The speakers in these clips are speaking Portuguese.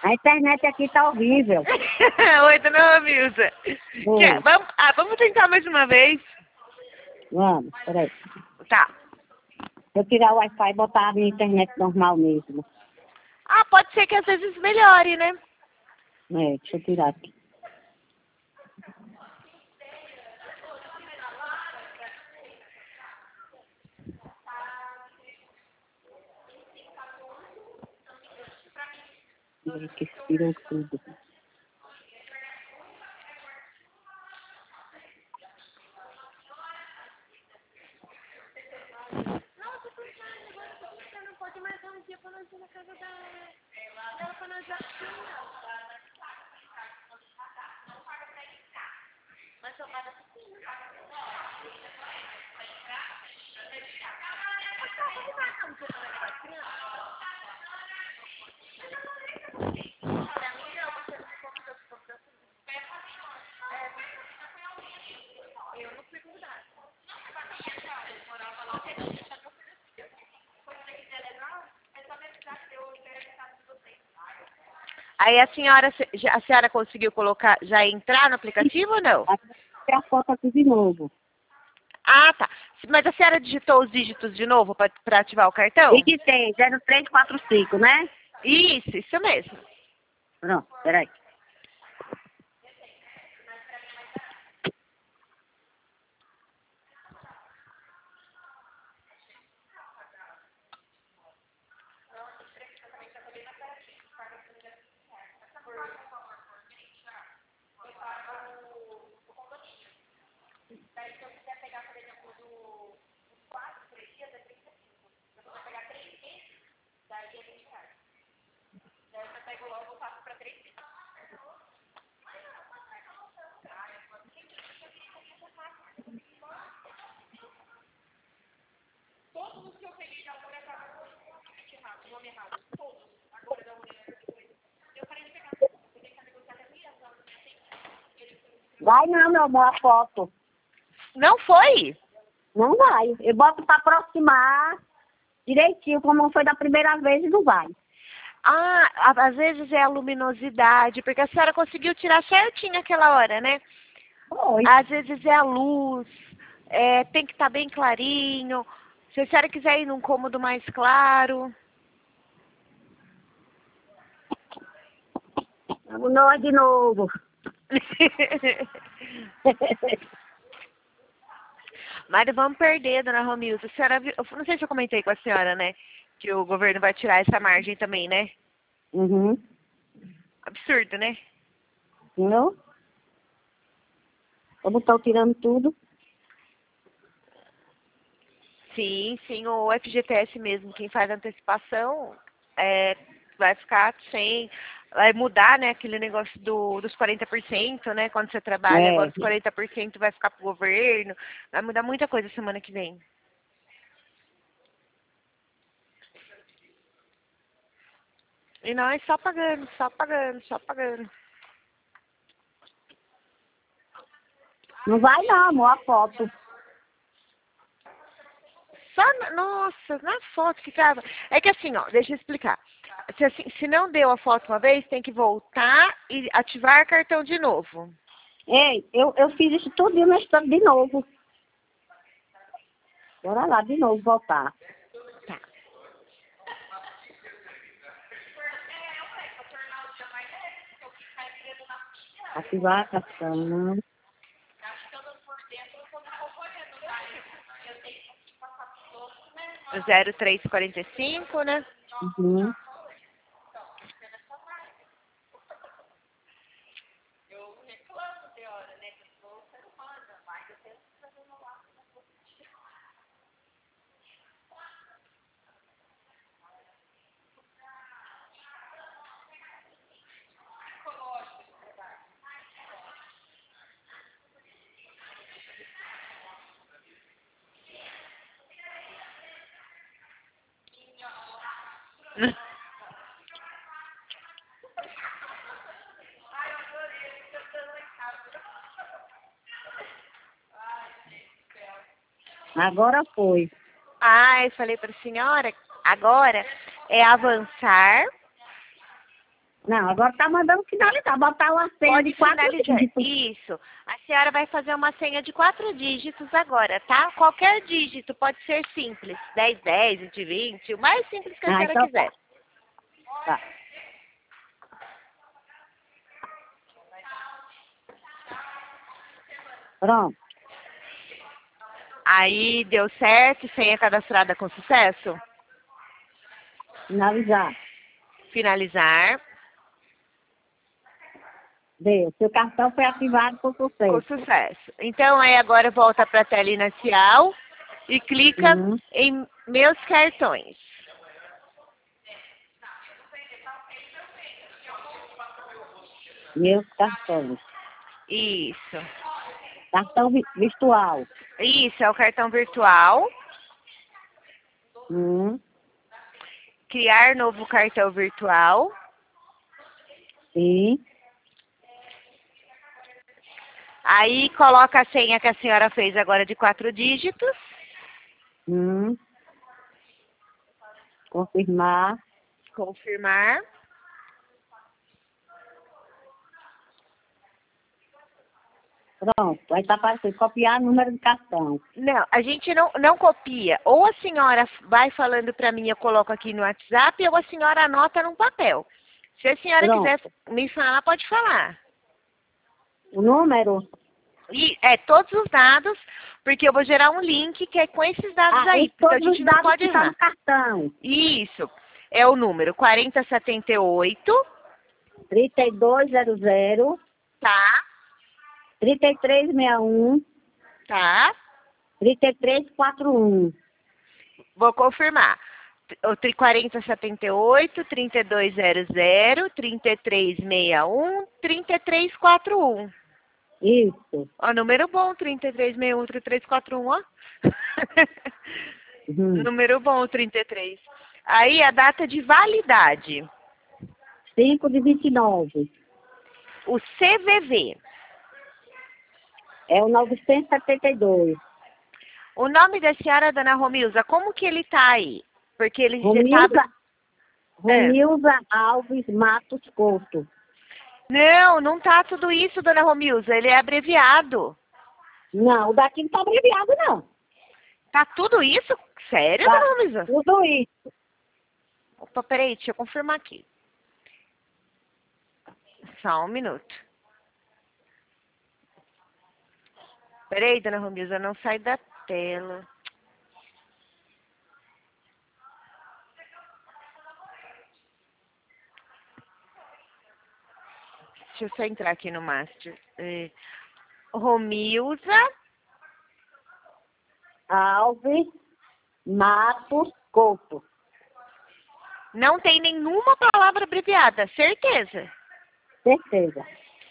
A internet aqui tá horrível. Oi, dona Romilza. Oi. Vamos tentar mais uma vez? Vamos, peraí. Tá. Eu tirar o Wi-Fi e botar a minha internet normal mesmo. Ah, pode ser que às vezes melhore, né? É, deixa eu tirar aqui. Que expirou tudo. Aí a senhora conseguiu colocar, já entrar no aplicativo ou não? Aqui tem a foto aqui de novo. Ah, tá. Mas a senhora digitou os dígitos de novo para ativar o cartão? E que tem 0345, né? Isso mesmo. Pronto, peraí. Vai não, meu amor, a foto. Não foi? Não vai. Eu boto pra aproximar direitinho, como foi da primeira vez, e não vai. Ah, às vezes é a luminosidade, porque a senhora conseguiu tirar certinho aquela hora, né? Foi. Às vezes é a luz, tem que estar bem clarinho. Se a senhora quiser ir num cômodo mais claro. Vamos nós de novo. Mas vamos perder, dona Romilza. A senhora viu, eu não sei se eu comentei com a senhora, né? Que o governo vai tirar essa margem também, né? Uhum. Absurdo, né? Não? Como estão tirando tudo? Sim, o FGTS mesmo, quem faz a antecipação vai ficar sem, vai mudar, né, aquele negócio dos 40%, né, quando você trabalha, É. agora os 40% vai ficar pro governo, vai mudar muita coisa semana que vem. E nós só pagando, só pagando, só pagando. Não vai não, amor, a foto. Nossa, na foto que tava. É que assim, ó, deixa eu explicar. Se não deu a foto uma vez, tem que voltar e ativar cartão de novo. Ei, eu fiz isso tudo mas estou de novo. Bora lá, de novo, voltar. Tá. Ativar a cartão. 0345, né? Uhum. Agora foi. Ah, eu falei para a senhora, agora é avançar Não, agora tá mandando finalizar, botar uma senha Pode de 4 finalizar. dígitos. Isso. A senhora vai fazer uma senha de 4 dígitos agora, tá? Qualquer dígito, pode ser simples. 1010, 2020, o mais simples que a senhora Então quiser. tá. Pronto. Aí, deu certo, senha cadastrada com sucesso? Finalizar. Finalizar. Deu. Seu cartão foi ativado por Com sucesso. sucesso. Então, aí agora volta para a tela inicial e clica em Meus Cartões. Meus cartões. Isso. Cartão virtual. Isso, é o cartão virtual. Criar novo cartão virtual. Sim. Aí coloca a senha que a senhora fez agora de 4 dígitos. Confirmar. Confirmar. Pronto. Aí tá aparecendo copiar número de cartão. Não, a gente não copia. Ou a senhora vai falando para mim, eu coloco aqui no WhatsApp, ou a senhora anota num papel. Se a senhora Pronto. quiser me falar, pode falar. O número? E todos os dados, porque eu vou gerar um link que é com esses dados aí, porque a Todos gente os não dados pode que estão errar. no cartão. Isso. É o número 4078, 3200, tá? 3361, Tá? 3341. Vou confirmar. O 4078, 3200, 3361, 3341. Isso. Ó, número bom, 3361, 3341, ó. Número bom, 33. Aí a data de validade. 5/29. O CVV. É o 972. O nome da senhora, dona Romilza, como que ele tá aí? Porque ele já tá... Romilza Alves Matos Couto. Não tá tudo isso, dona Romilza. Ele é abreviado. Não, o daqui não tá abreviado, não. Tá tudo isso? Sério, Tá dona Romilza? tudo isso. Opa, peraí, deixa eu confirmar aqui. Só um minuto. Peraí, dona Romilza, não sai da tela. Deixa eu só entrar aqui no Master. Romilza Alves Matos Couto. não tem nenhuma palavra abreviada, certeza? Certeza.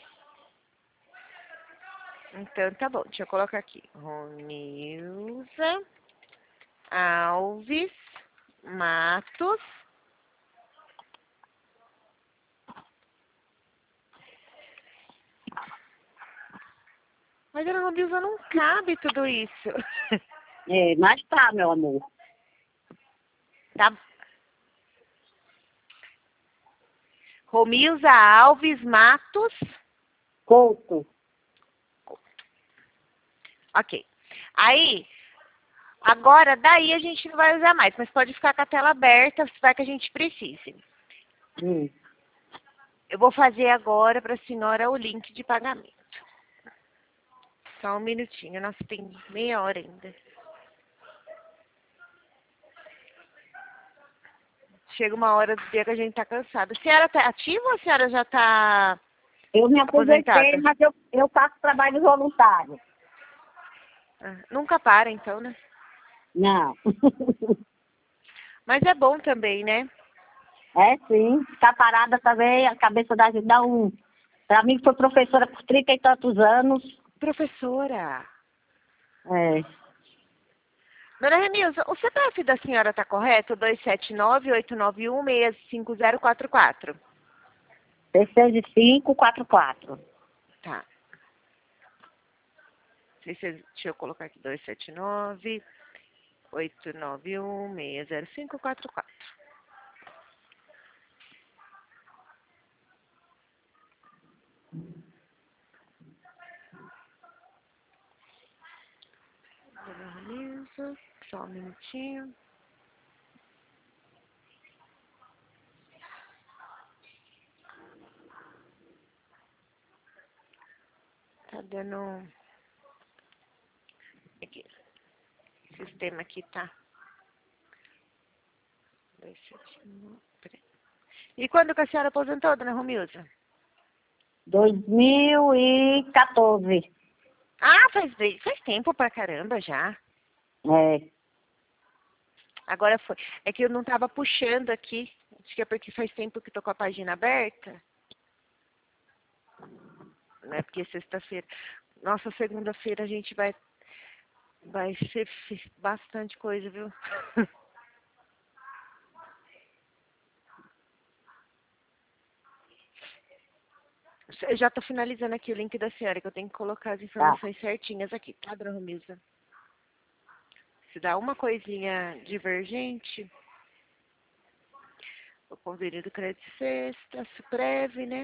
Então tá bom, deixa eu colocar aqui. Romilza Alves Matos. Mas a Romilza não cabe tudo isso. Mas tá, meu amor. Tá. Romilza Alves Matos. Couto. Ok. Aí, agora daí a gente não vai usar mais, mas pode ficar com a tela aberta, se vai que a gente precise. Eu vou fazer agora para a senhora o link de pagamento. Só um minutinho, nossa, tem meia hora ainda. Chega uma hora do dia que a gente tá cansada. A senhora tá ativa ou a senhora já tá Eu me aposentei, aposentada? mas eu faço trabalho voluntário. Nunca para, então, né? Não. Mas é bom também, né? É sim. Ficar parada também, a cabeça da gente dá um... Pra mim, que foi professora por 30 e tantos anos. Professora. É. Dona Remilza, o CPF da senhora tá correto? 279-891-65044. 60544. Tá. Deixa eu colocar aqui 279-891-60544. Só um minutinho. Tá dando... Aqui. O sistema aqui tá... 279. Peraí. E quando que a senhora aposentou, dona Romilza? 2014. Ah, faz tempo pra caramba já. É. Agora foi. É que eu não tava puxando aqui. Acho que é porque faz tempo que tô com a página aberta. Não é porque sexta-feira. Nossa, segunda-feira a gente vai ser bastante coisa, viu? Eu já tô finalizando aqui o link da senhora, que eu tenho que colocar as informações certinhas aqui, tá, dona Romilza? Se dá uma coisinha divergente, o convênio do crédito sexta, Suprev, né?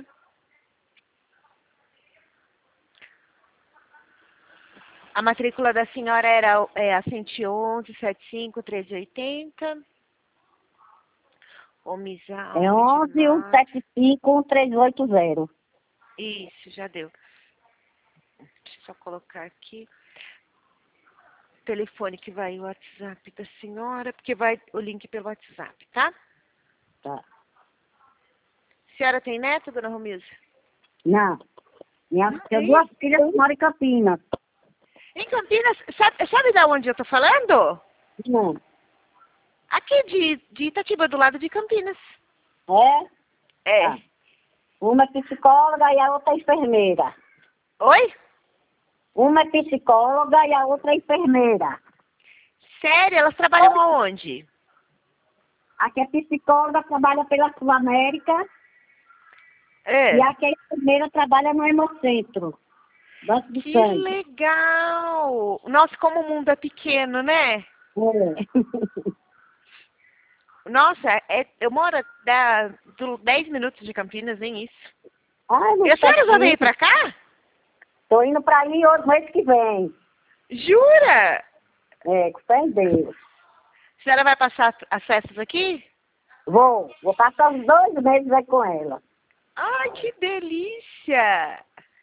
A matrícula da senhora era a 111, 75, 1380. Omizal. É 11-175-1380. Isso, já deu. Deixa eu só colocar aqui. Telefone que vai o WhatsApp da senhora, porque vai o link pelo WhatsApp, tá? Tá. A senhora tem neto, dona Romilza? Não. Não Tenho tem? duas filhas que moram em Campinas. Em Campinas, sabe da onde eu tô falando? Não. Aqui de Itatiba, do lado de Campinas. É? É. Tá. Uma é psicóloga e a outra é enfermeira. Oi? Uma é psicóloga e a outra é enfermeira. Sério? Elas trabalham aonde? A que é psicóloga trabalha pela Sul América É. e a que é enfermeira trabalha no Hemocentro. Banco de Que sangue. legal! Nossa, como o mundo é pequeno, né? É. Nossa, eu moro a 10 minutos de Campinas, nem isso. Ai, E a muito senhora já veio pertinho. pra cá? Tô indo pra aí hoje, mês que vem. Jura? É, com fé em Deus. A senhora vai passar as festas aqui? Vou passar uns 2 meses aí com ela. Ai, que delícia!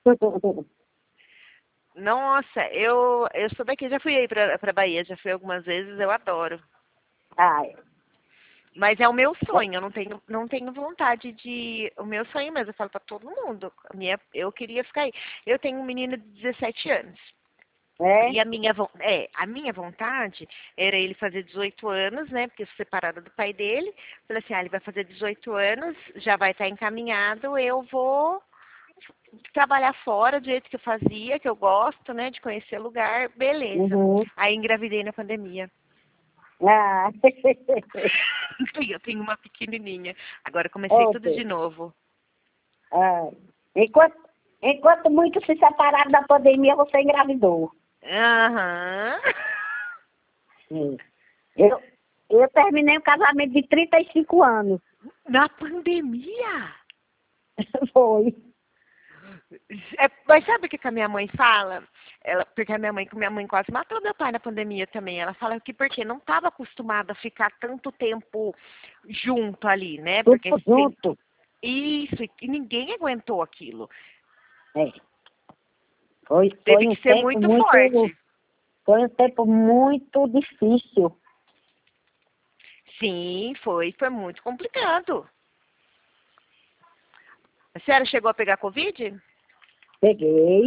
Nossa, eu sou daqui, já fui aí pra Bahia, já fui algumas vezes, eu adoro. Ai. Mas é o meu sonho, eu não tenho vontade de... O meu sonho mesmo, eu falo pra todo mundo. Eu queria ficar aí. Eu tenho um menino de 17 anos. É? E a minha vontade era ele fazer 18 anos, né? Porque eu sou separada do pai dele. Falei assim, ele vai fazer 18 anos, já vai estar encaminhado, eu vou trabalhar fora do jeito que eu fazia, que eu gosto, né? De conhecer lugar, beleza. Uhum. Aí engravidei na pandemia. Ah. Eu tenho uma pequenininha. Agora comecei tudo de novo. Ah. Enquanto muitos se separaram da pandemia, você engravidou. Aham. Sim. Eu terminei um casamento de 35 anos. Na pandemia? Foi. Mas sabe o que a minha mãe fala? Porque a minha mãe quase matou meu pai na pandemia também. Ela fala que porque não estava acostumada a ficar tanto tempo junto ali, né? Porque Tudo junto. isso, e ninguém aguentou aquilo. É. Foi Teve um que ser tempo muito forte. Foi um tempo muito difícil. Sim, foi muito complicado. A senhora chegou a pegar Covid? Peguei.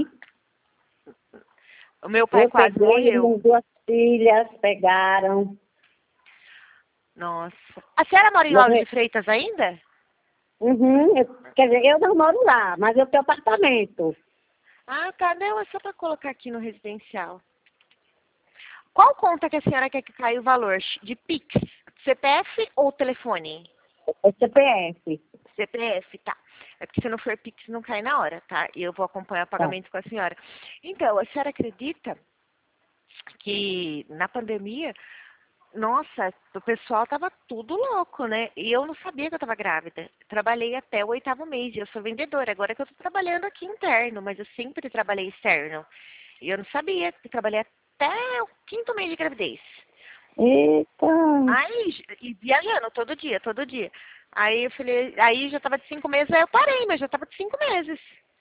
O meu pai Eu quase peguei, morreu. minhas duas filhas pegaram. Nossa. A senhora mora em Lauro de Freitas ainda? Uhum. Quer dizer, eu não moro lá, mas eu tenho apartamento. Ah, tá. Não, é só para colocar aqui no residencial. Qual conta que a senhora quer que caia o valor? De Pix, CPF ou telefone? É CPF. CPF, tá. É porque se não for Pix, não cai na hora, tá? E eu vou acompanhar o Tá. pagamento com a senhora. Então, a senhora acredita que na pandemia, nossa, o pessoal tava tudo louco, né? E eu não sabia que eu tava grávida. Trabalhei até o 8º mês e eu sou vendedora. Agora que eu tô trabalhando aqui interno, mas eu sempre trabalhei externo. E eu não sabia que trabalhei até o 5º mês de gravidez. Eita. Aí, e viajando todo dia, todo dia. Aí eu falei, aí já tava de 5 meses, aí eu parei, mas já tava de 5 meses.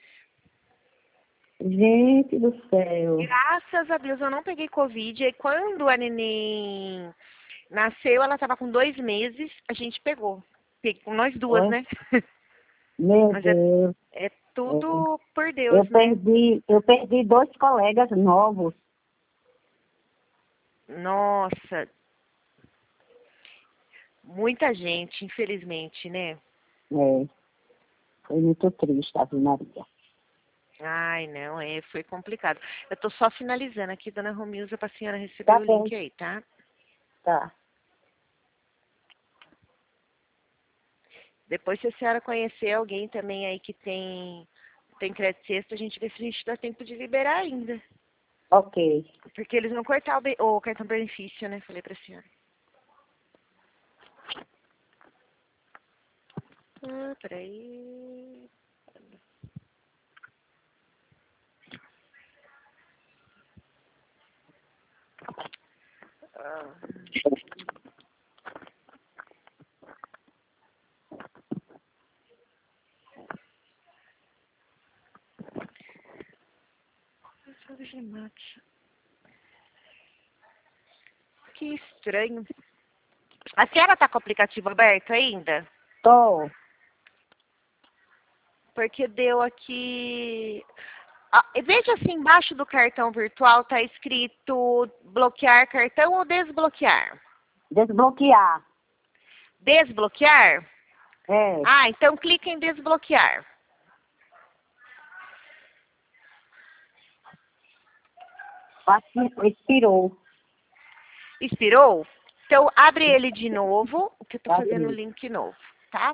Gente do céu. Graças a Deus eu não peguei Covid. E quando a neném nasceu, ela tava com 2 meses, a gente pegou. Com nós duas, Ó, né? meu Mas Deus. é É. tudo por Deus, né? Eu perdi 2 colegas novos. Nossa, muita gente, infelizmente, né? É, foi muito triste, Ave Maria. Ai, não, foi complicado. Eu tô só finalizando aqui, dona Romilza, pra senhora receber Tá o bem, link aí, tá? tá. Depois, se a senhora conhecer alguém também aí que tem crédito sexto, a gente vê se a gente dá tempo de liberar ainda. Ok. Porque eles vão cortar o cartão benefício, né? Falei pra senhora. Ah, peraí. Ah, que estranho. A senhora tá com o aplicativo aberto ainda? Tô. Porque deu aqui. Ah, veja assim, embaixo do cartão virtual tá escrito bloquear cartão ou desbloquear? Desbloquear. Desbloquear? É. Ah, então clique em desbloquear. Acho que expirou. Expirou? Então abre ele de novo, que eu tô fazendo o Abri. link novo, tá?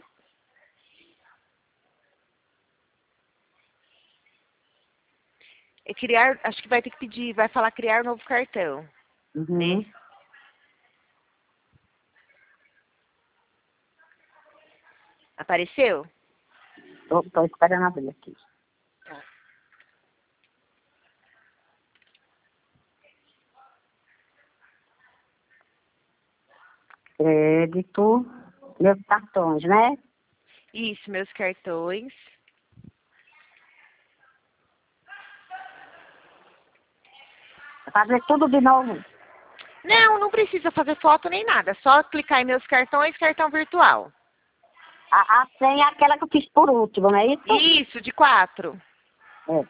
É criar, acho que vai ter que pedir, vai falar criar novo cartão, né? Uhum. Apareceu? Tô esperando abrir aqui. Tá. Crédito. Meus cartões, né? Isso, meus cartões. Fazer tudo de novo. Não, não precisa fazer foto nem nada. Só clicar em meus cartões, cartão virtual. A senha é aquela que eu fiz por último, não é isso? Isso, de 4. É.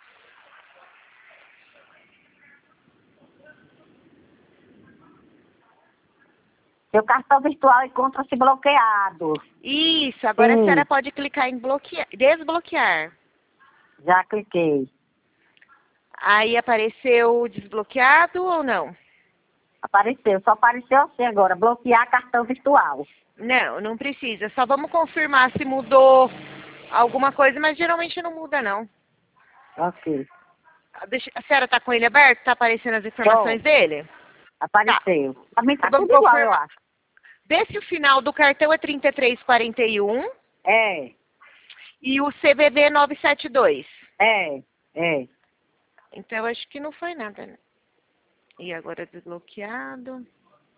Seu cartão virtual encontra-se bloqueado. Isso, agora a senhora Sim, pode clicar em bloquear, desbloquear. já cliquei. Aí apareceu desbloqueado ou não? Apareceu, só apareceu assim agora, bloquear cartão virtual. Não, não precisa. Só vamos confirmar se mudou alguma coisa, mas geralmente não muda, não. Ok. A senhora tá com ele aberto? Tá aparecendo as informações Tô, dele? Tá. apareceu. Também Então tá vamos tudo igual, eu confirmar. acho. Vê se o final do cartão é 3341 É, e o CVV 972. é, é. Então acho que não foi nada, né? E agora desbloqueado.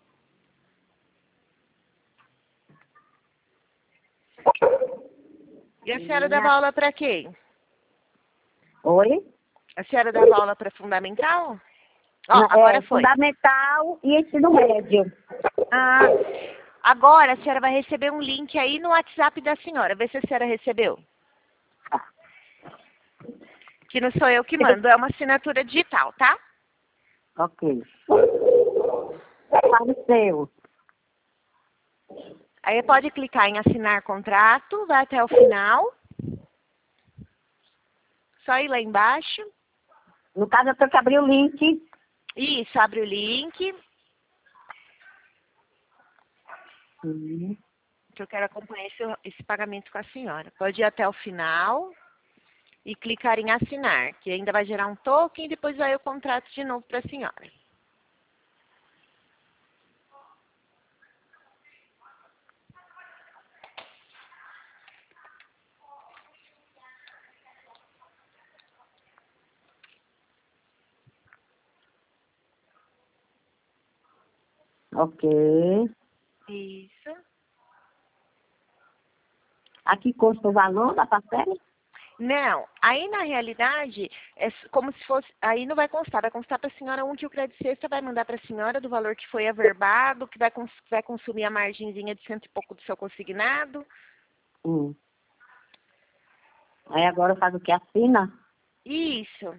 E a senhora dava Minha... aula para quem? Oi? A senhora dava aula para fundamental? Ó, É, agora foi. fundamental e ensino médio. Ah, agora a senhora vai receber um link aí no WhatsApp da senhora. Vê se a senhora recebeu. Que não sou eu que mando, é uma assinatura digital, tá? Ok. Apareceu. Aí pode clicar em assinar contrato, vai até o final. Só ir lá embaixo. No caso, eu tenho que abrir o link. Isso, abre o link. Sim. Que eu quero acompanhar esse pagamento com a senhora. Pode ir até o final e clicar em assinar, que ainda vai gerar um token e depois vai o contrato de novo para a senhora. Ok. Isso. Aqui consta o valor da parcela? Não, aí na realidade, é como se fosse, aí não vai constar para a senhora um que o crédito sexta vai mandar para a senhora do valor que foi averbado, que vai consumir a margenzinha de cento e pouco do seu consignado. Hum. Aí agora faz o que? Assina? Isso.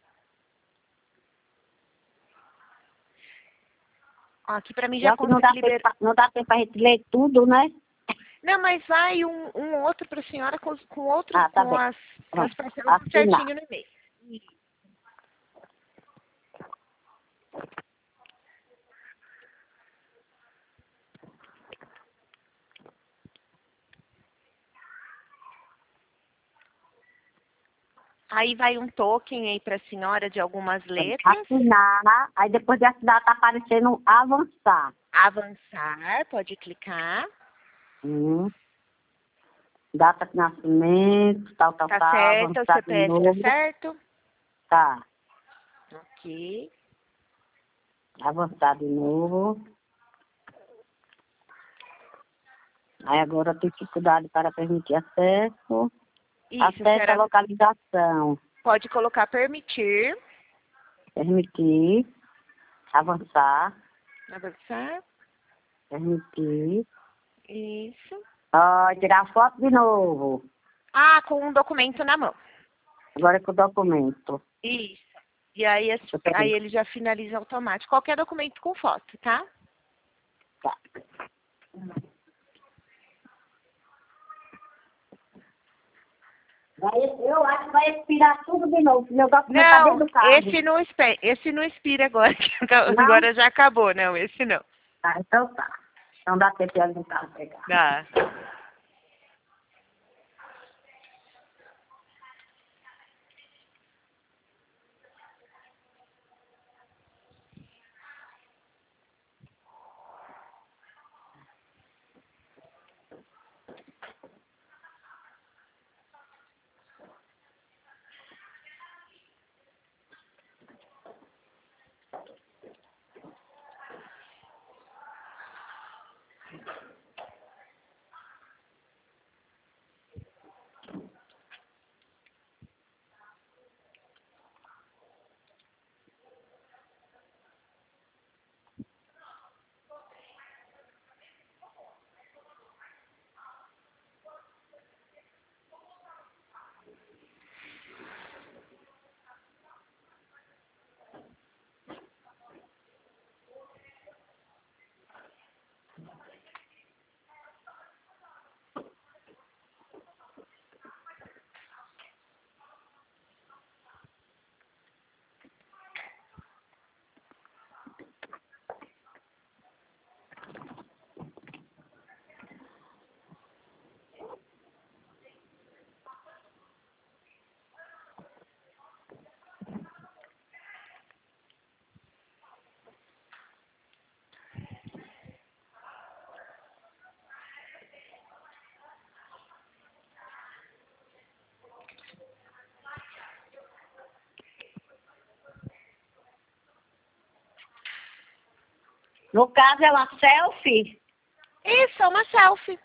Ó, aqui para mim já Já que não consta que dá tempo, liberou. não dá tempo pra gente ler tudo, né? Não, mas vai um outro para a senhora com outro, Ah, tá com bem. as Pronto. parcelas tudo Assinar. certinho no e-mail. Aí vai um token aí para a senhora de algumas letras. Assinar. Aí depois de assinar tá aparecendo avançar. Avançar, pode clicar. Hum. Data de nascimento, tal, Tá certo, o avançar de CPF tá novo. certo. Tá. Ok. Avançar de novo. Aí agora tem dificuldade para permitir acesso. Isso, a Acesso à senhora localização. pode colocar permitir. Permitir. Avançar. Avançar. Permitir. Isso. Ó, tirar foto de novo. Ah, com um documento na mão. Agora é com o documento. Isso. E aí, Deixa eu pegar. aí ele já finaliza automático. Qualquer documento com foto, tá? Tá. Eu acho que vai expirar tudo de novo. Meu documento tá dentro Não, do carro. esse não expira agora, que Não? agora já acabou. Não, esse não. Ah, então tá. Então dá tempo de ir no carro pegar. Dá. No caso é uma selfie. Isso, é uma selfie.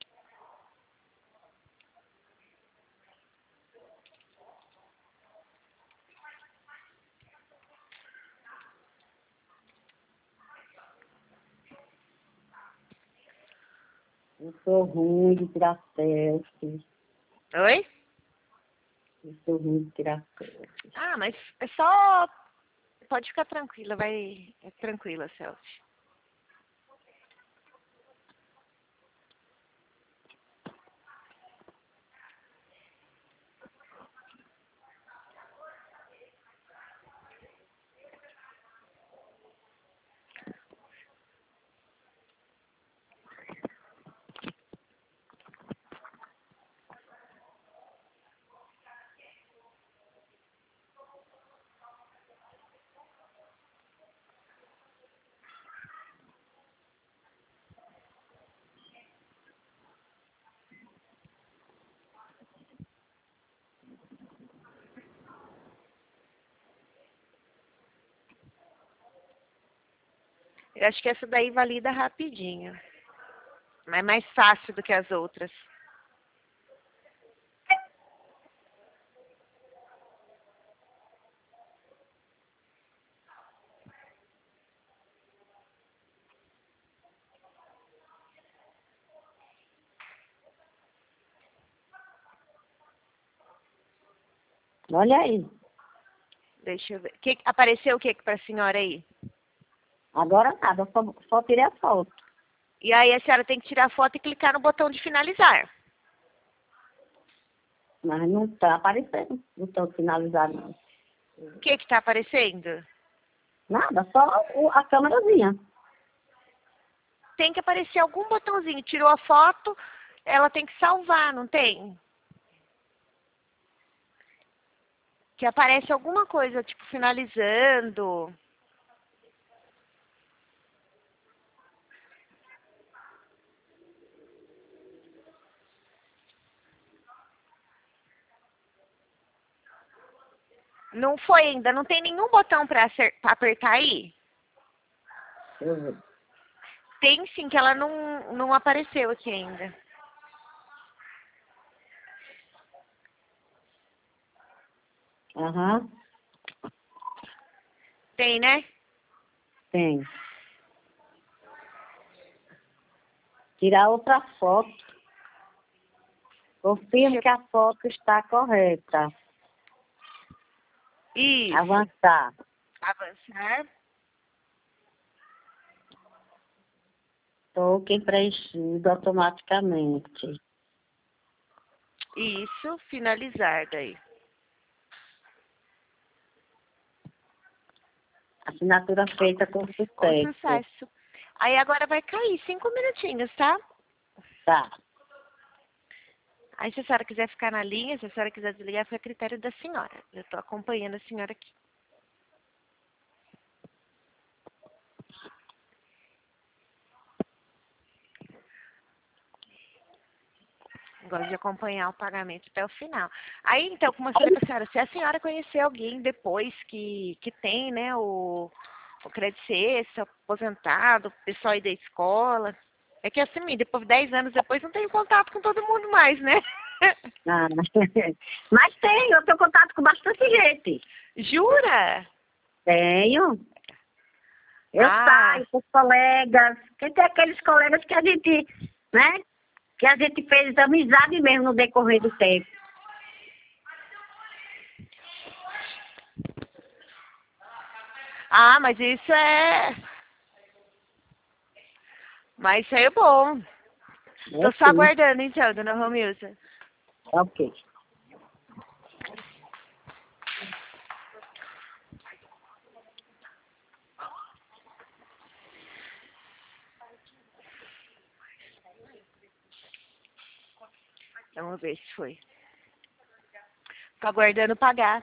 Eu sou ruim de tirar selfie. Oi? Eu sou ruim de tirar selfie. Ah, mas é só. Pode ficar tranquila, vai. É tranquila a selfie. Eu acho que essa daí valida rapidinho. Mas é mais fácil do que as outras. Olha aí. Deixa eu ver. Apareceu o que para a senhora aí? Agora nada, só tirei a foto. E aí a senhora tem que tirar a foto e clicar no botão de finalizar. Mas não tá aparecendo. Não estou finalizado, não. O que está aparecendo? Nada, só a câmerazinha. Tem que aparecer algum botãozinho. Tirou a foto, ela tem que salvar, não tem? Que aparece alguma coisa, tipo, finalizando. Não foi ainda, não tem nenhum botão para apertar aí? Uhum. Tem sim, que ela não apareceu aqui ainda. Aham, Tem, né? tem. Tirar outra foto. Confirme que a foto está correta. Isso. Avançar. Avançar. Token preenchido automaticamente. Isso, finalizar daí. Assinatura feita com Com sucesso. sucesso. Aí agora vai cair 5 minutinhos, tá? Tá. Aí se a senhora quiser ficar na linha, se a senhora quiser desligar, foi a critério da senhora. Eu estou acompanhando a senhora aqui. Gosto de acompanhar o pagamento até o final. Aí, então, como eu falei para a senhora, se a senhora conhecer alguém depois que tem, né, o crédito cesta, aposentado, o pessoal aí da escola, é que assim, depois, 10 anos depois, não tenho contato com todo mundo mais, né? Ah, mas tenho, eu tenho contato com bastante gente. Jura? Tenho. Eu Ah, saio com os colegas. Porque tem aqueles colegas que a gente, né? Que a gente fez amizade mesmo no decorrer do tempo. mas isso é... Mas isso aí é bom. Tô só Sim. aguardando, então, dona Romilza. Ok. Vamos ver se foi. Tô aguardando pagar.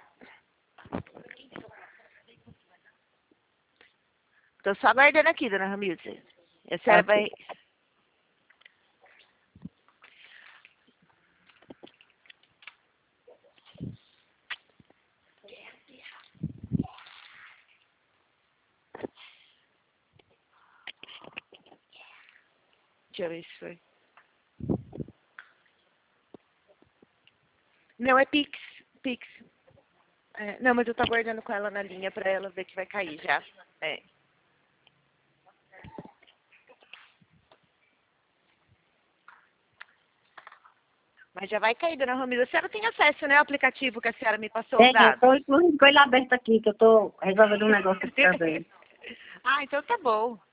Tô só aguardando aqui, dona Romilza. A senhora Ok. vai... Deixa eu ver se foi. Não, é Pix. Pix. É, não, mas eu tô aguardando com ela na linha pra ela ver que vai cair já. É. Mas já vai cair, dona Romilda. A senhora tem acesso, né, ao aplicativo que a senhora me passou os Tem, eu dados? estou com ele aberto aqui, que eu estou resolvendo um negócio aqui também. Ah, então tá bom.